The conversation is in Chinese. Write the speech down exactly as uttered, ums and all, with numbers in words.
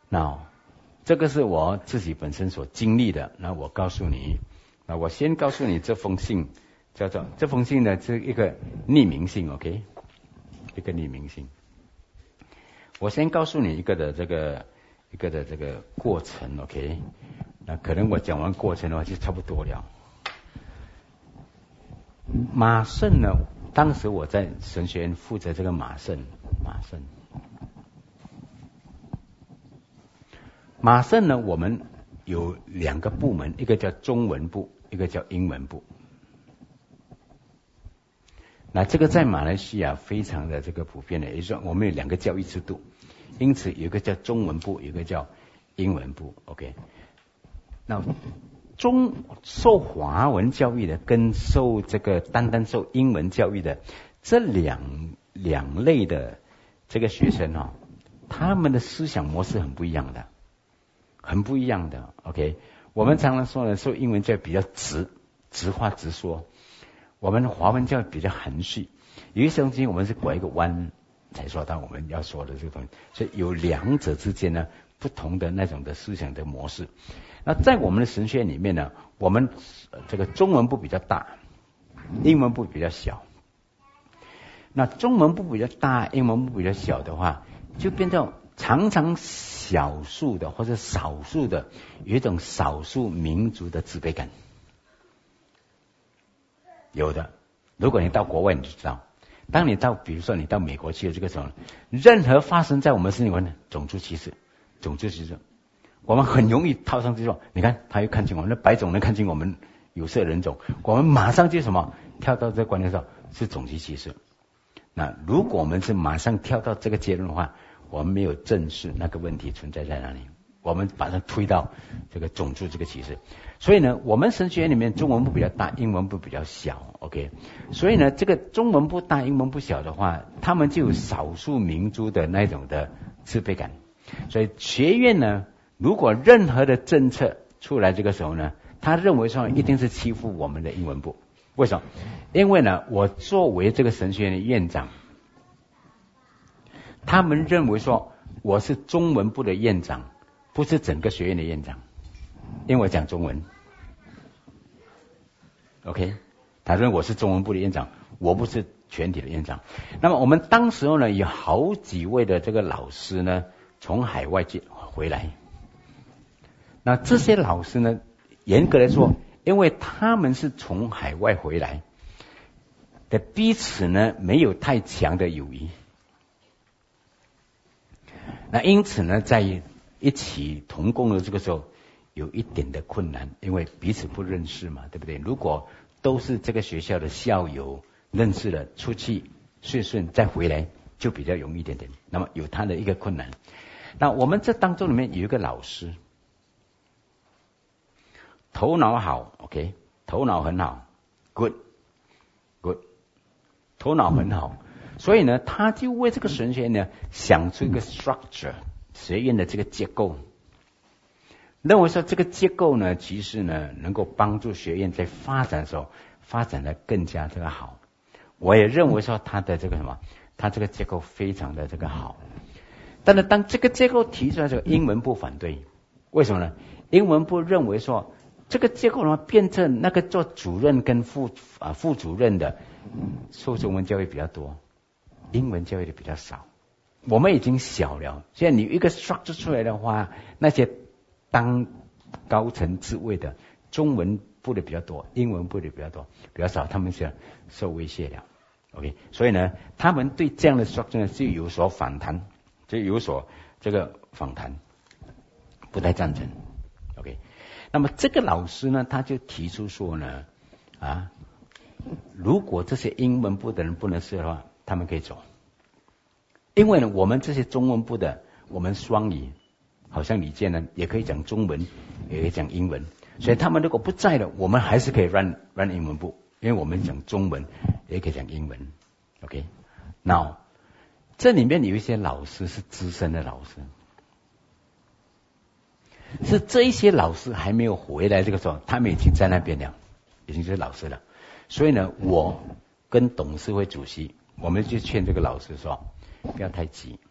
那这个是我自己本身所经历的。那我告诉你，那我先告诉你这封信叫做这封信呢是一个匿名信 ，OK， 一个匿名信。我先告诉你一个的这个一个的这个过程 ，OK， 那可能我讲完过程的话就差不多了。马胜呢，当时我在神学院负责这个马胜，马胜，马胜呢，我们有两个部门，一个叫中文部，一个叫英文部。那这个在马来西亚非常的这个普遍的，也就是说我们有两个教育制度，因此有一个叫中文部，有一个叫英文部 ，OK。那中受华文教育的跟受这个单单受英文教育的这两两类的这个学生哦，他们的思想模式很不一样的，很不一样的 ，OK。我们常常说呢，受英文教育比较直，直话直说。我们华文教育比较含蓄，有一些东西我们是拐一个弯才说到我们要说的这个东西，所以有两者之间呢不同的那种的思想的模式。那在我们的神学院里面呢，我们这个中文部比较大，英文部比较小。那中文部比较大，英文部比较小的话，就变成常常少数的或者少数的有一种少数民族的自卑感。有的，如果你到国外你就知道，当你到比如说你到美国去的这个时候，任何发生在我们身体里面的种族歧视，种族歧视，我们很容易套上去说，你看他又看清我们，那白种人看清我们有色人种，我们马上就什么跳到这个观念上是种族歧视。那如果我们是马上跳到这个结论的话，我们没有正视那个问题存在在哪里，我们把它推到这个种族这个歧视。所以呢，我们神学院里面中文部比较大，英文部比较小 ，OK。所以呢，这个中文部大，英文部小的话，他们就有少数民族的那种的自卑感。所以学院呢，如果任何的政策出来这个时候呢，他认为说一定是欺负我们的英文部。为什么？因为呢，我作为这个神学院的院长，他们认为说我是中文部的院长，不是整个学院的院长。因为我讲中文 ，OK， 他认为我是中文部的院长，我不是全体的院长。那么我们当时候呢，有好几位的这个老师呢，从海外回来。那这些老师呢，严格来说，因为他们是从海外回来的，彼此呢没有太强的友谊。那因此呢，在一起同工的这个时候，有一点的困难，因为彼此不认识嘛，对不对？如果都是这个学校的校友，认识了，出去顺顺再回来，就比较容易一点点。那么有他的一个困难。那我们这当中里面有一个老师，头脑好 ，OK， 头脑很好 ，good good， 头脑很好，所以呢，他就为这个神学院呢想出一个 structure， 学院的这个结构。认为说这个结构呢，其实呢能够帮助学院在发展的时候发展的更加这个好。我也认为说他的这个什么，他这个结构非常的这个好。但是当这个结构提出来的时候，英文部反对。为什么呢？英文部认为说这个结构呢变成那个做主任跟副啊副主任的受中文教育比较多，英文教育的比较少。我们已经小了，现在你一个 structure 出来的话，那些当高层职位的中文部的比较多，英文部的比较多，比较少，他们是受威胁了。OK， 所以呢，他们对这样的 structure 呢就有所反弹，就有所这个反弹，不太赞成。OK， 那么这个老师呢，他就提出说呢，啊，如果这些英文部的人不能是的话，他们可以走，因为呢，我们这些中文部的，我们双语。好像李健呢，也可以讲中文，也可以讲英文，所以他们如果不在了，我们还是可以 run run 英文部，因为我们讲中文，也可以讲英文。OK， now 这里面有一些老师是资深的老师，是这一些老师还没有回来，这个时候他们已经在那边了，已经是老师了。所以呢，我跟董事会主席，我们就劝这个老师说，不要太急。